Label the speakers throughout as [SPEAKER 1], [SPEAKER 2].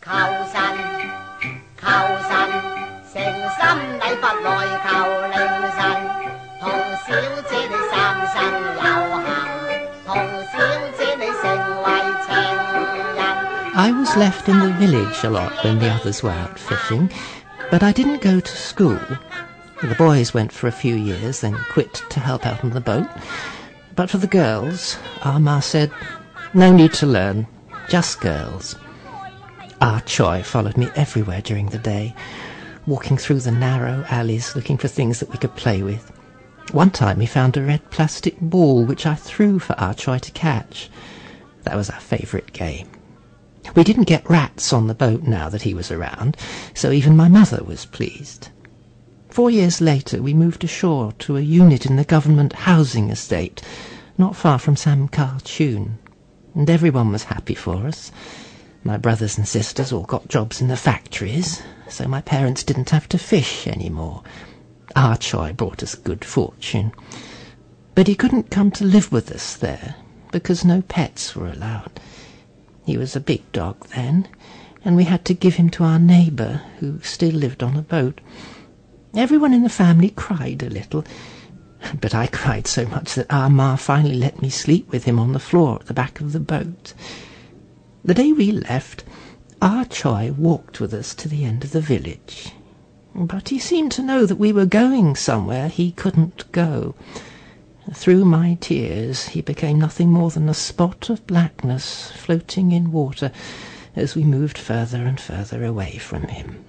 [SPEAKER 1] 求神求神，誠心禮佛來求靈神，同小姐你三生有幸，同小姐你成為情人。
[SPEAKER 2] I was left in the village a lot when the others were out fishing, but I didn't go to school. The boys went for a few years, then quit to help out on the boat. But for the girls, our ma said, no need to learn, just girls. Ah Choi followed me everywhere during the day, walking through the narrow alleys looking for things that we could play with. One time he found a red plastic ball which I threw for Ah Choi to catch. That was our favourite game. We didn't get rats on the boat now that he was around, so even my mother was pleased. 4 years later we moved ashore to a unit in the government housing estate, not far from Samkarchun, and everyone was happy for us. My brothers and sisters all got jobs in the factories, so my parents didn't have to fish anymore. Ah Choi brought us good fortune. But he couldn't come to live with us there, because no pets were allowed. He was a big dog then, and we had to give him to our neighbour, who still lived on a boat. Everyone in the family cried a little, but I cried so much that our ma finally let me sleep with him on the floor at the back of the boat. The day we left, Ah Choi walked with us to the end of the village. But he seemed to know that we were going somewhere he couldn't go. Through my tears he became nothing more than a spot of blackness floating in water as we moved further and further away from him.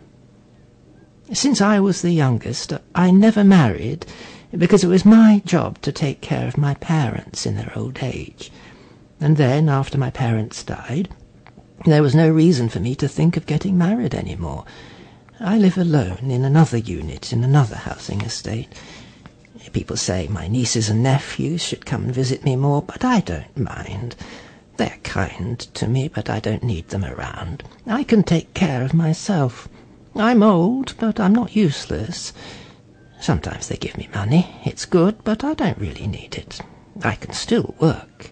[SPEAKER 2] Since I was the youngest, I never married, because it was my job to take care of my parents in their old age. And then, after my parents died, there was no reason for me to think of getting married any more. I live alone in another unit in another housing estate. People say my nieces and nephews should come and visit me more, but I don't mind. They're kind to me, but I don't need them around. I can take care of myself. I'm old, but I'm not useless. Sometimes they give me money. It's good, but I don't really need it. I can still work.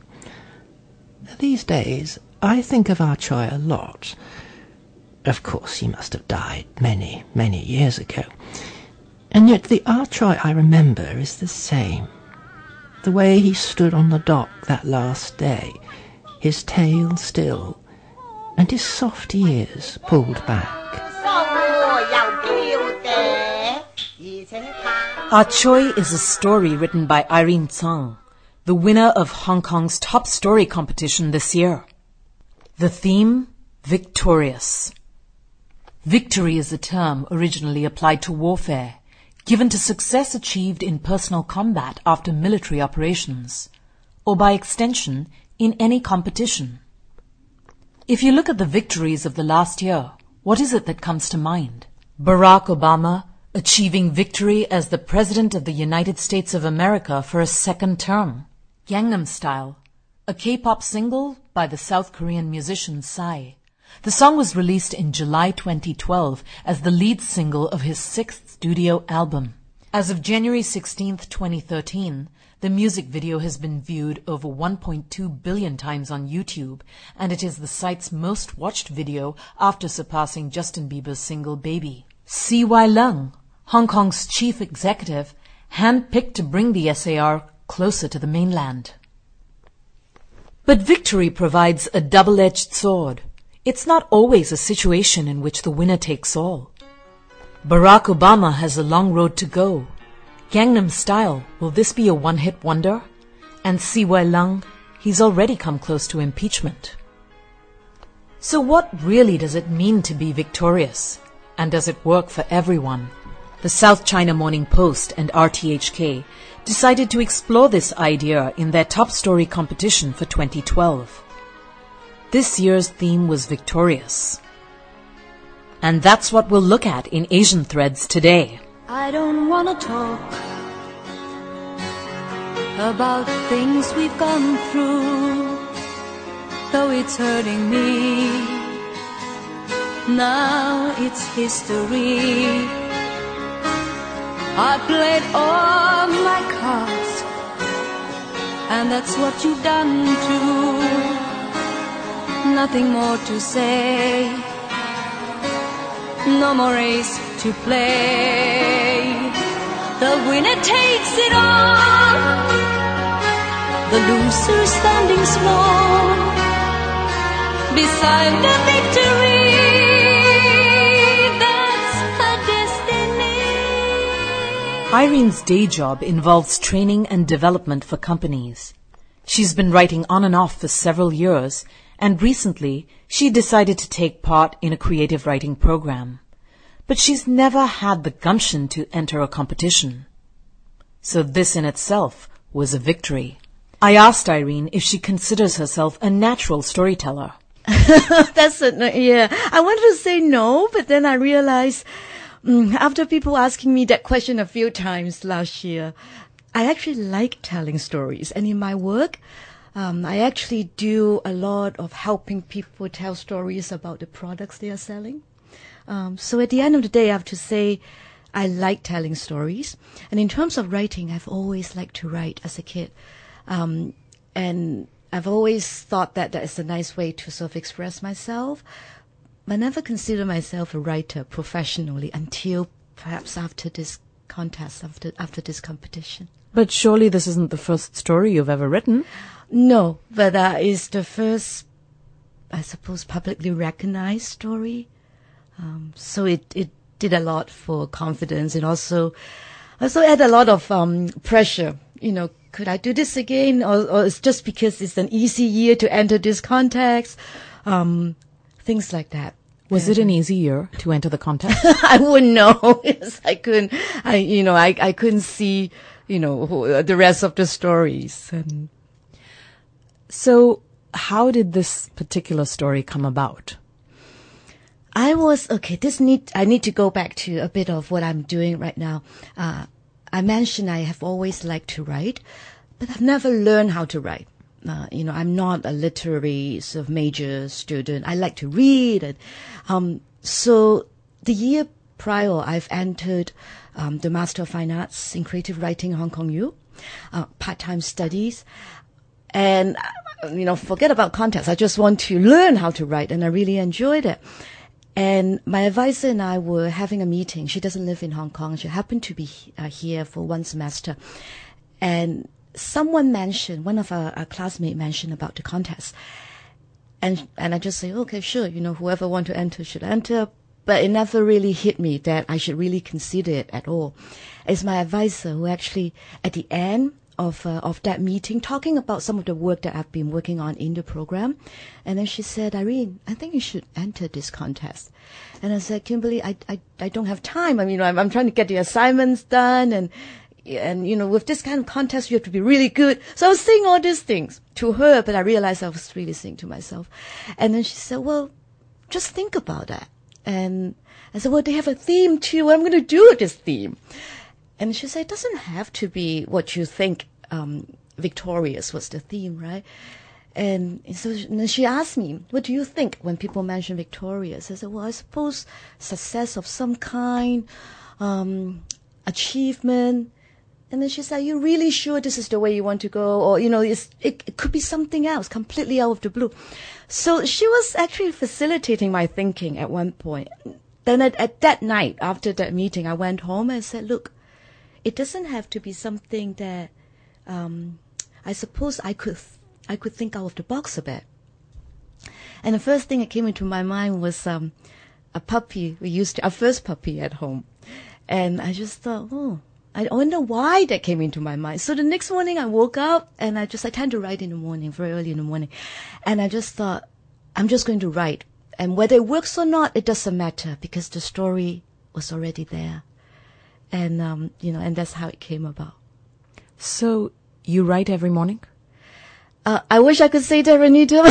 [SPEAKER 2] These days, I think of Ah Choi a lot. Of course, he must have died many, many years ago. And yet the Ah Choi I remember is the same. The way he stood on the dock that last day, his tail still, and his soft ears pulled back.
[SPEAKER 3] Ah Choi is a story written by Irene Tsang, the winner of Hong Kong's top story competition this year. The theme, victorious. Victory is a term originally applied to warfare, given to success achieved in personal combat after military operations, or by extension, in any competition. If you look at the victories of the last year, what is it that comes to mind? Barack Obama achieving victory as the President of the United States of America for a second term. Gangnam Style, a K-pop single by the South Korean musician Psy. The song was released in July 2012 as the lead single of his 6th studio album. As of January 16, 2013, the music video has been viewed over 1.2 billion times on YouTube, and it is the site's most watched video after surpassing Justin Bieber's single Baby. C.Y. Leung, Hong Kong's chief executive, handpicked to bring the SAR closer to the mainland. But victory provides a double-edged sword. It's not always a situation in which the winner takes all. Barack Obama has a long road to go. Gangnam Style, will this be a one-hit wonder? And C.Y. Leung, he's already come close to impeachment. So what really does it mean to be victorious? And does it work for everyone? The South China Morning Post and RTHK decided to explore this idea in their top story competition for 2012. This year's theme was victorious. And that's what we'll look at in Asian Threads today.
[SPEAKER 4] I don't want to talk about things we've gone through, though it's hurting me. Now it's history. I played all my cards, and that's what you've done too. Nothing more to say. no more race to play. The winner takes it all, the loser standing small beside the victory. That's her destiny.
[SPEAKER 3] Irene's day job involves training and development for companies. She's been writing on and off for several years, and recently she decided to take part in a creative writing program. But she's never had the gumption to enter a competition. So this in itself was a victory. I asked Irene if she considers herself a natural storyteller.
[SPEAKER 5] Yeah. I wanted to say no, but then I realized, after people asking me that question a few times last year, I actually like telling stories. And in my work, I actually do a lot of helping people tell stories about the products they are selling. So at the end of the day, I have to say I like telling stories. And in terms of writing, I've always liked to write as a kid. And I've always thought that is a nice way to sort of express myself. I never consider myself a writer professionally until perhaps after this contest, after this competition.
[SPEAKER 3] But surely this isn't the first story you've ever written.
[SPEAKER 5] No, but it's the first, I suppose, publicly recognized story. So it did a lot for confidence, and also had a lot of pressure. You know, could I do this again, or it's just because it's an easy year to enter this contest? Things like that.
[SPEAKER 3] Was it an easy year to enter the contest?
[SPEAKER 5] I wouldn't know. Yes, I couldn't. I couldn't see, the rest of the stories. And
[SPEAKER 3] so, how did this particular story come about?
[SPEAKER 5] I need to go back to a bit of what I'm doing right now. I mentioned I have always liked to write, but I've never learned how to write. I'm not a literary sort of major student. I like to read. So the year prior, I've entered the Master of Fine Arts in Creative Writing Hong Kong U, part-time studies. And, forget about context. I just want to learn how to write, and I really enjoyed it. And my advisor and I were having a meeting. She doesn't live in Hong Kong. She happened to be here for one semester. And someone mentioned, one of our classmates mentioned about the contest. And I just say, okay, sure, whoever want to enter should enter. But it never really hit me that I should really consider it at all. It's my advisor who actually, at the end of that meeting, talking about some of the work that I've been working on in the program. And then she said, Irene, I think you should enter this contest. And I said, Kimberly, I don't have time. I'm trying to get the assignments done, and with this kind of contest, you have to be really good. So I was saying all these things to her, but I realized I was really saying to myself. And then she said, well, just think about that. And I said, well, they have a theme too. What am I going to do with this theme? And she said, it doesn't have to be what you think victorious was the theme, right? And so she asked me, what do you think when people mention victorious? I said, well, I suppose success of some kind, achievement. And then she said, are you really sure this is the way you want to go? Or, it could be something else, completely out of the blue. So she was actually facilitating my thinking at one point. Then at that night, after that meeting, I went home and said, look, it doesn't have to be something that I suppose I could think out of the box a bit. And the first thing that came into my mind was a puppy. Our first puppy at home. And I just thought, I wonder why that came into my mind. So the next morning I woke up and I tend to write in the morning, very early in the morning. And I just thought, I'm just going to write. And whether it works or not, it doesn't matter because the story was already there. And, and that's how it came about. So you write every morning? I wish I could say that, Renita.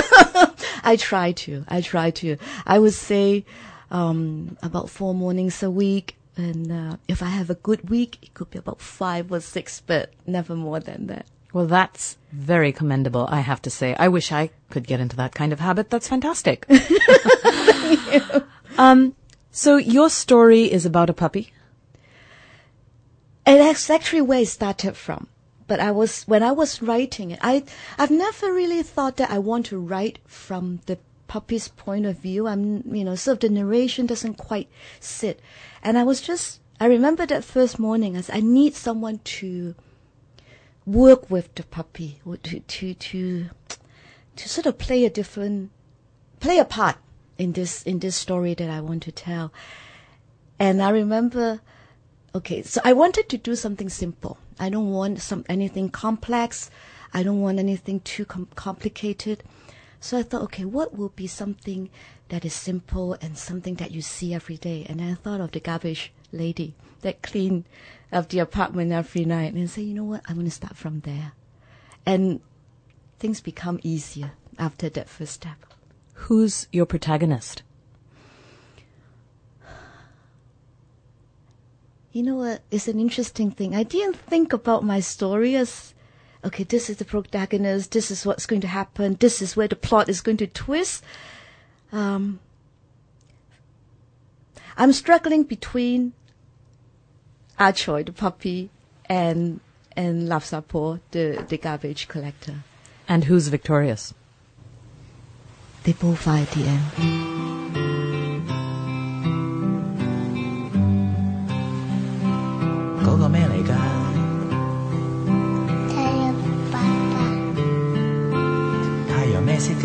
[SPEAKER 5] I try to. I would say, about 4 mornings a week. And if I have a good week, it could be about 5 or 6, but never more than that. Well, that's very commendable, I have to say. I wish I could get into that kind of habit. That's fantastic. Thank you. So your story is about a puppy? That's actually where it started from. But when I was writing it, I've never really thought that I want to write from the puppy's point of view. Sort of the narration doesn't quite sit. And I remember that first morning, I said, I need someone to work with the puppy, to sort of play a part in this story that I want to tell. And I remember, so I wanted to do something simple. I don't want anything complex. I don't want anything too complicated. So I thought, what will be something that is simple and something that you see every day? And I thought of the garbage lady that cleaned up the apartment every night, and say, you know what, I'm going to start from there. And things become easier after that first step.
[SPEAKER 3] Who's your protagonist?
[SPEAKER 5] You know what? It's an interesting thing. I didn't think about my story as, this is the protagonist, this is what's going to happen, this is where the plot is going to twist. I'm struggling between Ah Choi, the puppy, and Lap Sapo, the garbage collector.
[SPEAKER 3] And who's victorious?
[SPEAKER 5] They both are at the end.
[SPEAKER 6] 嗰個咩嚟㗎？太陽咩色㗎？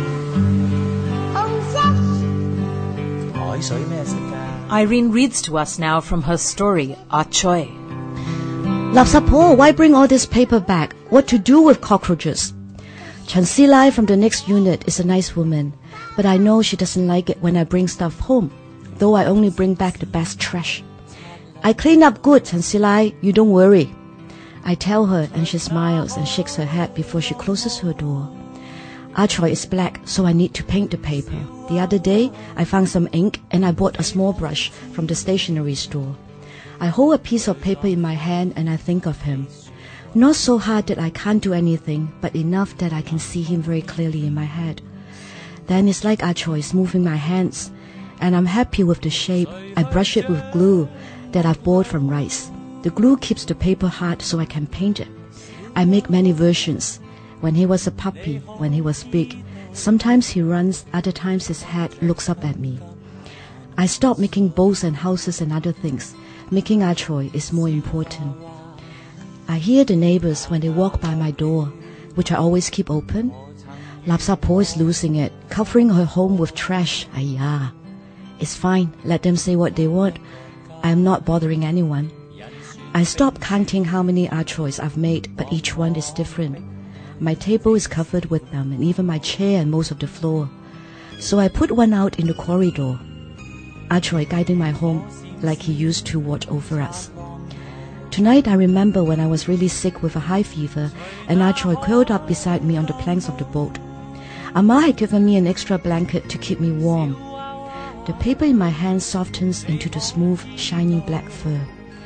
[SPEAKER 6] 紅色。海水咩色㗎？
[SPEAKER 3] Irene reads to us now from her story, Ah Choi.
[SPEAKER 5] Lap Sapo, why bring all this paper back? What to do with cockroaches? Chan Silai from the next unit is a nice woman, but I know she doesn't like it when I bring stuff home, though I only bring back the best trash. I clean up good, Chan Silai, you don't worry. I tell her, and she smiles and shakes her head before she closes her door. Ah Choi is black, so I need to paint the paper. The other day, I found some ink and I bought a small brush from the stationery store. I hold a piece of paper in my hand and I think of him. Not so hard that I can't do anything, but enough that I can see him very clearly in my head. Then it's like Ah Choi is moving my hands, and I'm happy with the shape. I brush it with glue that I've bought from Rice. The glue keeps the paper hard so I can paint it. I make many versions. When he was a puppy, when he was big, sometimes he runs, other times his head looks up at me. I stop making boats and houses and other things. Making Ah Choi is more important. I hear the neighbors when they walk by my door, which I always keep open. Lap Sapo is losing it, covering her home with trash. Ayah. It's fine, let them say what they want. I am not bothering anyone. I stop counting how many Ah Chois I've made, but each one is different. My table is covered with them, and even my chair and most of the floor. So I put one out in the corridor. Ah Choi guiding my home like he used to watch over us. Tonight I remember when I was really sick with a high fever, and Ah Choi curled up beside me on the planks of the boat. Amma had given me an extra blanket to keep me warm. The paper in my hand softens into the smooth, shiny black fur.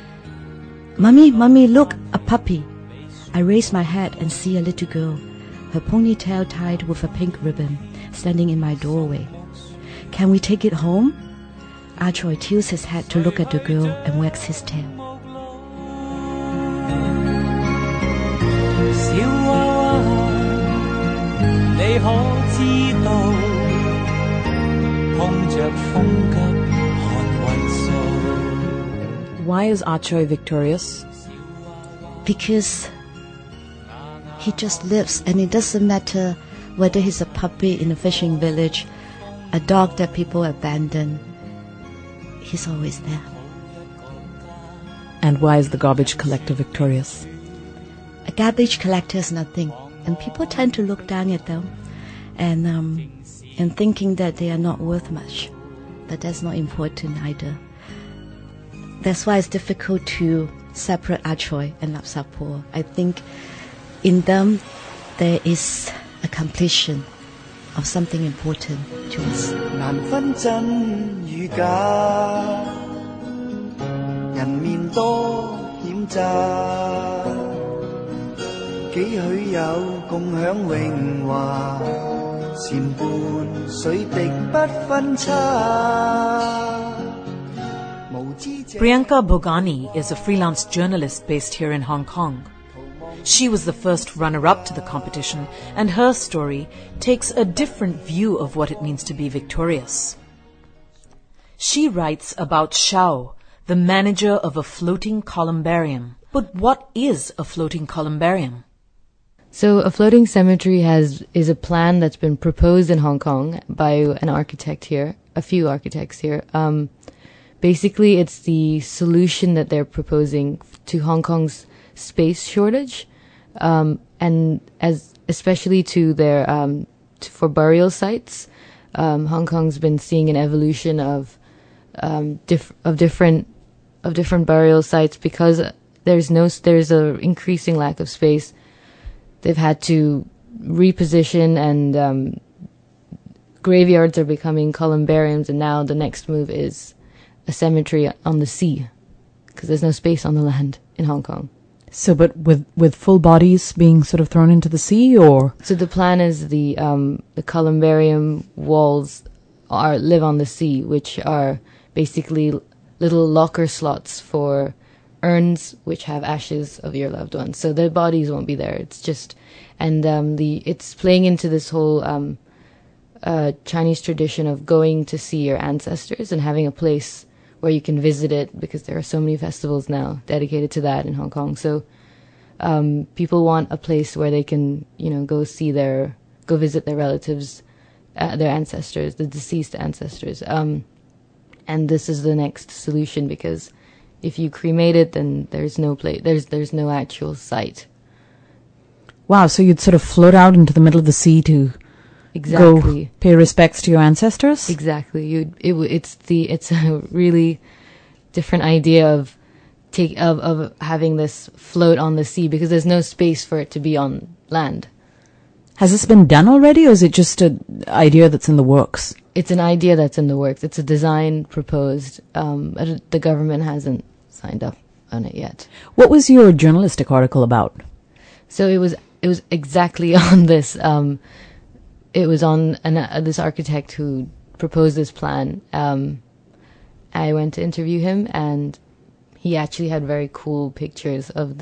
[SPEAKER 5] Mummy, look, a puppy. I raise my head and see a little girl, her ponytail tied with a pink ribbon, standing in my doorway. Can we take it home? Ah Choi tilts his head to look at the girl and wags his tail.
[SPEAKER 6] 小娃娃，你可知道，碰着風急看運數。
[SPEAKER 3] Why is Ah Choi victorious?
[SPEAKER 5] Because he just lives, and it doesn't matter whether he's a puppy in a fishing village, a dog that people abandon. He's always there.
[SPEAKER 3] And why is the garbage collector victorious?
[SPEAKER 5] A garbage collector is nothing, and people tend to look down at them and thinking that they are not worth much. But that's not important either. That's why it's difficult to separate Ah Choi and Lap Sapo. I think in them there is a completion of something important to us.
[SPEAKER 7] 難分真與假，人面多險詐，幾許有共享榮華，禪伴水滴不分差。
[SPEAKER 3] Priyanka Bhogani is a freelance journalist based here in Hong Kong. She was the first runner-up to the competition, and her story takes a different view of what it means to be victorious. She writes about Shao, the manager of a floating columbarium. But what is a floating columbarium?
[SPEAKER 8] So a floating cemetery is a plan that's been proposed in Hong Kong by an architect here, a few architects here. Basically, it's the solution that they're proposing to Hong Kong's space shortage, and especially to their for burial sites. Hong Kong's been seeing an evolution of different burial sites because there's a increasing lack of space. They've had to reposition, and graveyards are becoming columbariums, and now the next move is a cemetery on the sea, because there's no space on the land in Hong Kong.
[SPEAKER 9] So, but with full bodies being sort of thrown into the sea, or?
[SPEAKER 8] So the plan is the columbarium walls live on the sea, which are basically little locker slots for urns which have ashes of your loved ones. So their bodies won't be there. It's just, and it's playing into this whole Chinese tradition of going to see your ancestors and having a place where you can visit it, because there are so many festivals now dedicated to that in Hong Kong. So people want a place where they can, go visit their relatives, their ancestors, the deceased ancestors. And this is the next solution, because if you cremate it, then there's no place, there's no actual site.
[SPEAKER 9] Wow, so you'd sort of float out into the middle of the sea to go pay respects to your ancestors?
[SPEAKER 8] Exactly. It's a really different idea of having this float on the sea, because there's no space for it to be on land.
[SPEAKER 9] Has this been done already, or is it just an idea that's in the works?
[SPEAKER 8] It's an idea that's in the works. It's a design proposed. The government hasn't signed up on it yet.
[SPEAKER 9] What was your journalistic article about?
[SPEAKER 8] So it was exactly on this. It was on this architect who proposed this plan. I went to interview him, and he actually had very cool pictures of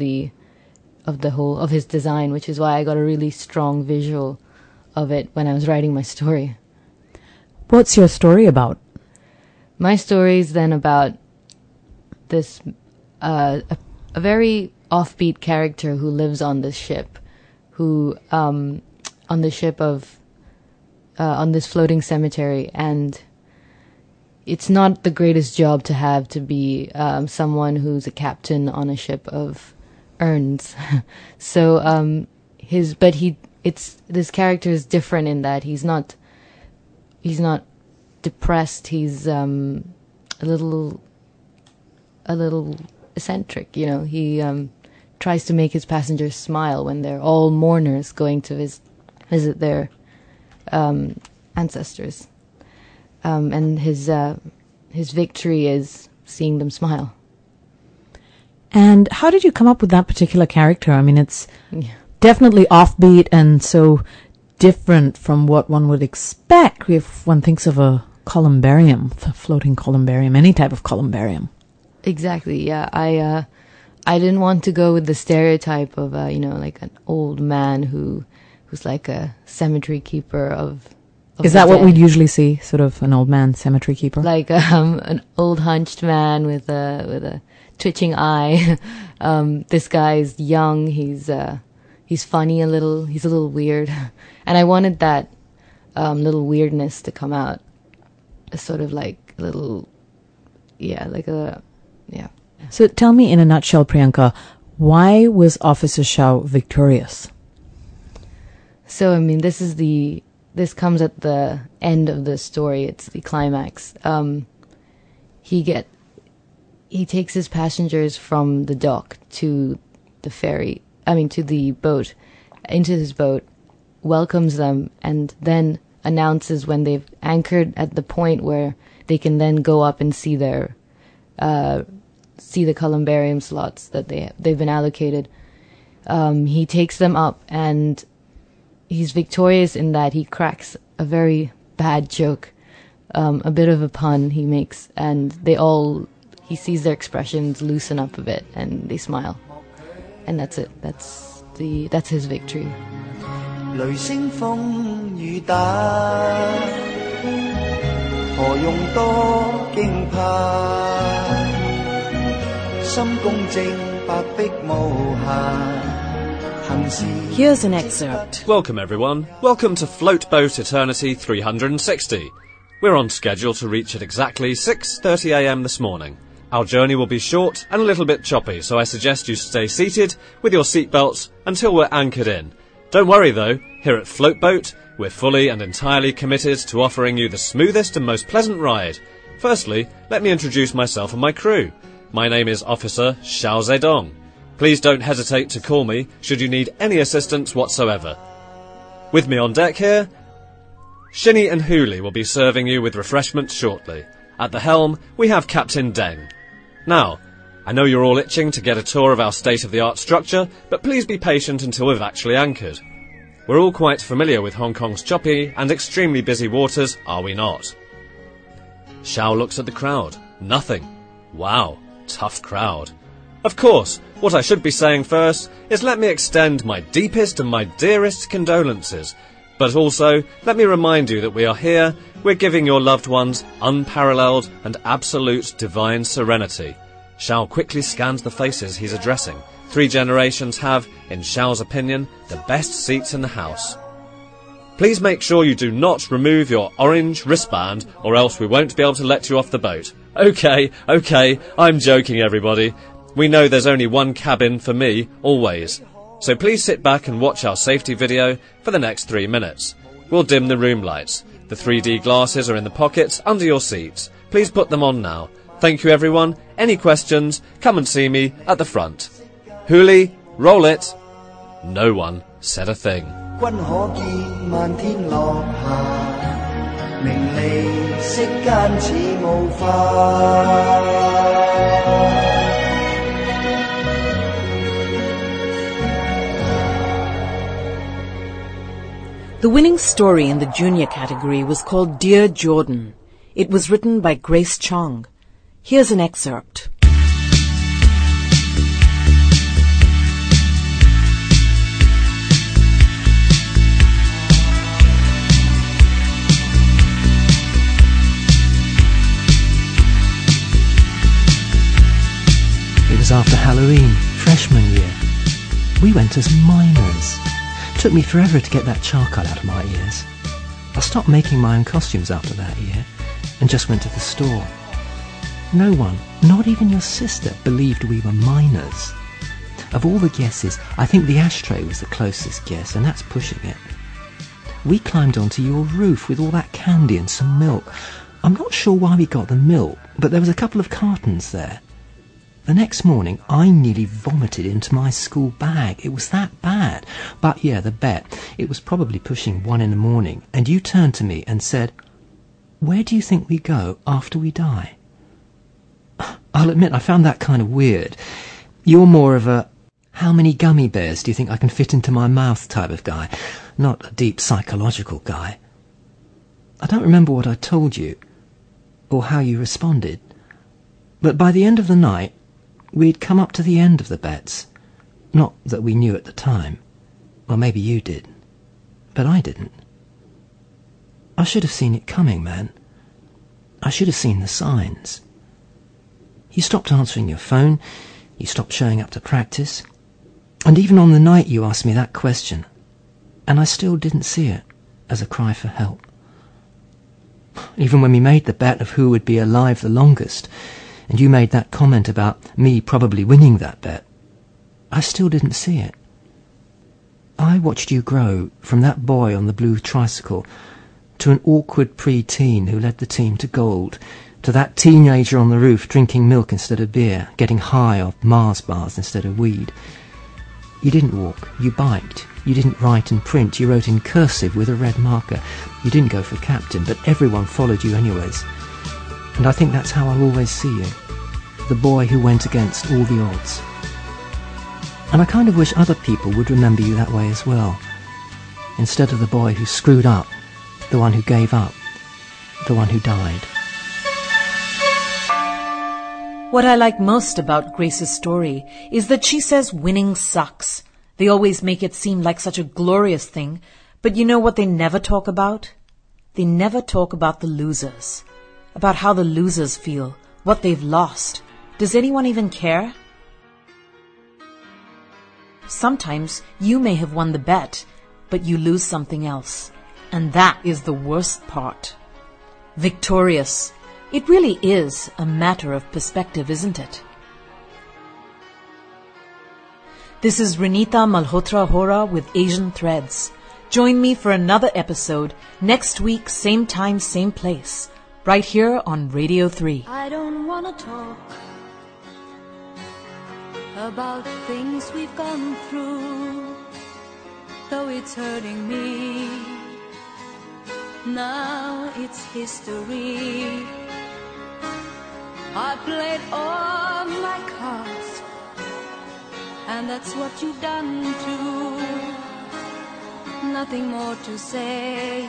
[SPEAKER 8] his design, which is why I got a really strong visual of it when I was writing my story.
[SPEAKER 9] What's your story about?
[SPEAKER 8] My story is then about this a very offbeat character who lives on this ship, on this floating cemetery, and it's not the greatest job to have, to be someone who's a captain on a ship of urns. So this character is different in that he's not depressed. He's a little eccentric, He tries to make his passengers smile when they're all mourners going to visit their ancestors. And his victory is seeing them smile.
[SPEAKER 9] And how did you come up with that particular character? I mean, it's definitely offbeat and so different from what one would expect if one thinks of a columbarium, a floating columbarium, any type of columbarium.
[SPEAKER 8] Exactly, yeah. I didn't want to go with the stereotype of, like an old man who's like a cemetery keeper of
[SPEAKER 9] Is that what we'd usually see, sort of an old man cemetery keeper?
[SPEAKER 8] Like an old hunched man with a twitching eye. This guy's young. He's funny a little. He's a little weird, and I wanted that little weirdness to come out. A sort of like a little, yeah.
[SPEAKER 9] So tell me in a nutshell, Priyanka, why was Officer Shao victorious?
[SPEAKER 8] So I mean, this comes at the end of the story. It's the climax. He takes his passengers from the dock to the boat, into his boat, welcomes them, and then announces when they've anchored at the point where they can then go up and see the columbarium slots that they've been allocated. He takes them up, and he's victorious in that he cracks a very bad joke, a bit of a pun he makes, and he sees their expressions loosen up a bit, and they smile. And that's it. that's his victory.
[SPEAKER 7] 雷聲風雨打，何用多驚怕？心公正，白璧無瑕，行事。
[SPEAKER 3] Here's an excerpt.
[SPEAKER 10] Welcome everyone. Welcome to Float Boat Eternity 360. We're on schedule to reach at exactly 6:30 a.m. this morning. Our journey will be short and a little bit choppy, so I suggest you stay seated with your seatbelts until we're anchored in. Don't worry though, here at Float Boat, we're fully and entirely committed to offering you the smoothest and most pleasant ride. Firstly, let me introduce myself and my crew. My name is Officer Xiao Zedong. Please don't hesitate to call me should you need any assistance whatsoever. With me on deck here, Shinny and Huli will be serving you with refreshments shortly. At the helm, we have Captain Deng. Now, I know you're all itching to get a tour of our state-of-the-art structure, but please be patient until we've actually anchored. We're all quite familiar with Hong Kong's choppy and extremely busy waters, are we not? Xiao looks at the crowd. Nothing. Wow, tough crowd. Of course, what I should be saying first is let me extend my deepest and my dearest condolences. But also, let me remind you that we are here, we're giving your loved ones unparalleled and absolute divine serenity. Xiao quickly scans the faces he's addressing. 3 generations have, in Xiao's opinion, the best seats in the house. Please make sure you do not remove your orange wristband, or else we won't be able to let you off the boat. Okay, I'm joking everybody. We know there's only one cabin for me, always. So please sit back and watch our safety video for the next 3 minutes. We'll dim the room lights. The 3D glasses are in the pockets under your seats. Please put them on now. Thank you everyone. Any questions, come and see me at the front. Huli, roll it. No one said a thing.
[SPEAKER 7] 君可見漫天落霞，名利息間似霧化。
[SPEAKER 3] The winning story in the junior category was called Dear Jordan. It was written by Grace Chong. Here's an excerpt.
[SPEAKER 2] It was after Halloween, freshman year. We went as minors. Took me forever to get that charcoal out of my ears. I stopped making my own costumes after that year and just went to the store. No one, not even your sister, believed we were minors. Of all the guesses, I think the ashtray was the closest guess, and that's pushing it. We climbed onto your roof with all that candy and some milk. I'm not sure why we got the milk, but there was a couple of cartons there. The next morning, I nearly vomited into my school bag. It was that bad. But yeah, the bet. It was probably pushing 1 in the morning, and you turned to me and said, "Where do you think we go after we die?" I'll admit I found that kind of weird. You're more of a, how many gummy bears do you think I can fit into my mouth type of guy, not a deep psychological guy. I don't remember what I told you, or how you responded, but by the end of the night, we'd come up to the end of the bets. Not that we knew at the time. Well, maybe you did. But I didn't. I should have seen it coming, man. I should have seen the signs. You stopped answering your phone. You stopped showing up to practice. And even on the night you asked me that question. And I still didn't see it as a cry for help. Even when we made the bet of who would be alive the longest, and you made that comment about me probably winning that bet, I still didn't see it. I watched you grow from that boy on the blue tricycle to an awkward pre-teen who led the team to gold, to that teenager on the roof drinking milk instead of beer, getting high off Mars bars instead of weed. You didn't walk, you biked. You didn't write and print, you wrote in cursive with a red marker. You didn't go for captain, but everyone followed you anyways. And I think that's how I'll always see you. The boy who went against all the odds. And I kind of wish other people would remember you that way as well. Instead of the boy who screwed up, the one who gave up, the one who died.
[SPEAKER 3] What I like most about Grace's story is that she says winning sucks. They always make it seem like such a glorious thing, but you know what they never talk about? They never talk about the losers, about how the losers feel, what they've lost. Does anyone even care? Sometimes you may have won the bet, but you lose something else, and that is the worst part. Victorious. It really is a matter of perspective, isn't it? This is Renita Malhotra Hora with Asian Threads. Join me for another episode next week, same time, same place, right here on Radio 3.
[SPEAKER 4] I don't want to talk about things we've gone through, though it's hurting me. Now it's history. I played all my cards, and that's what you've done too. Nothing more to say,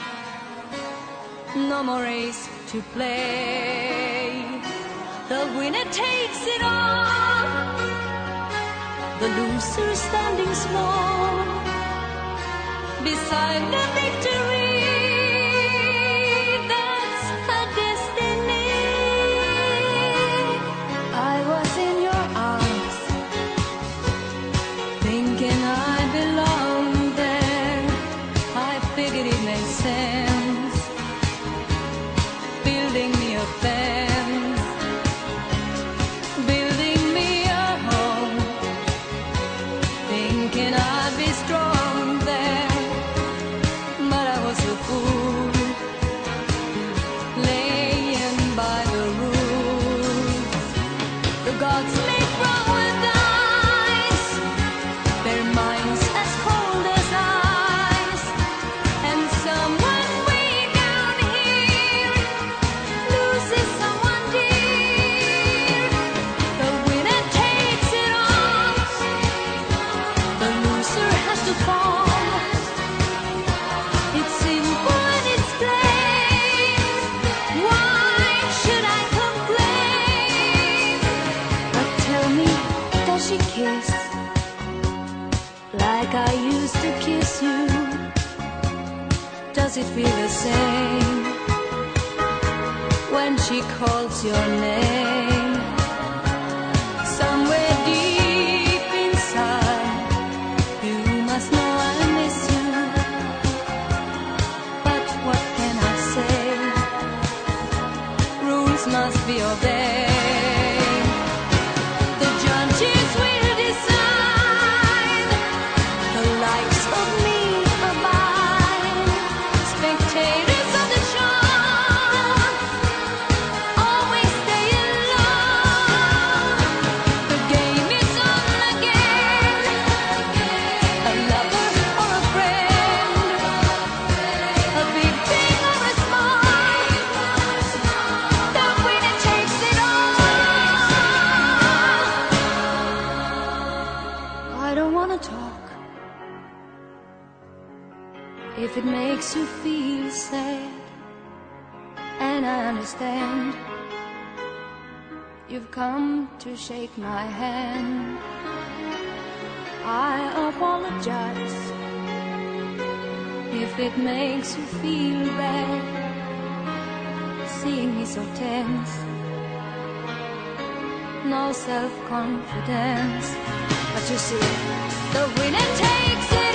[SPEAKER 4] no more race to play. The winner takes it all, the loser standing small beside the victory. That's her destiny. I was in your arms, thinking I belonged there. I figured it made sense, building me a fence, building me a home, thinking I'd be strong there. But I was a fool, laying by the rules. The gods make wrong with eyes, their minds as cold as ice. And someone way down here loses someone dear. The winner takes it all, the loser has to fall. It's simple and it's plain. Why should I complain? But tell me, does she kiss like I used to kiss you? Does it feel the same when she calls your name? Somewhere deep inside, you must know I miss you. But what can I say? Rules must be obeyed. The judges will decide, the likes of me abide. Spectators of the show always stay alone. The game is on again, a lover or a friend, a big thing or a small, the winner takes it all. I don't want to talk if it makes you feel sad, and I understand. You've come to shake my hand. I apologize if it makes you feel bad, seeing me so tense, no self-confidence. But you see, the winner takes it